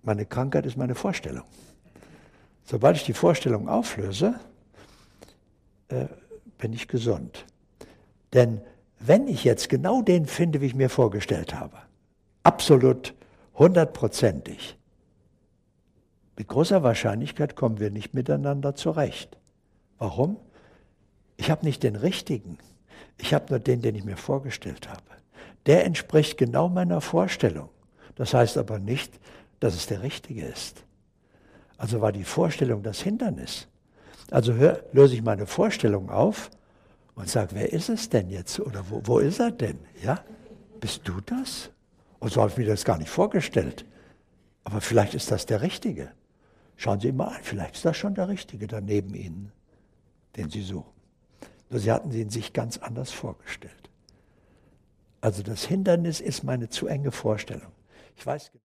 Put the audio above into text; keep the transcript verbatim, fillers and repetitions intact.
Meine Krankheit ist meine Vorstellung. Sobald ich die Vorstellung auflöse, äh, bin ich gesund. Denn wenn ich jetzt genau den finde, wie ich mir vorgestellt habe, absolut hundertprozentig, mit großer Wahrscheinlichkeit kommen wir nicht miteinander zurecht. Warum? Ich habe nicht den richtigen. Ich habe nur den, den ich mir vorgestellt habe. Der entspricht genau meiner Vorstellung. Das heißt aber nicht, dass es der richtige ist. Also war die Vorstellung das Hindernis. Also hör, löse ich meine Vorstellung auf und sage, wer ist es denn jetzt? Oder wo, wo ist er denn? Ja? Bist du das? Und so habe ich mir das gar nicht vorgestellt. Aber vielleicht ist das der Richtige. Schauen Sie mal an, vielleicht ist das schon der Richtige da neben Ihnen, den Sie suchen. Nur Sie hatten ihn sich ganz anders vorgestellt. Also das Hindernis ist meine zu enge Vorstellung. Ich weiß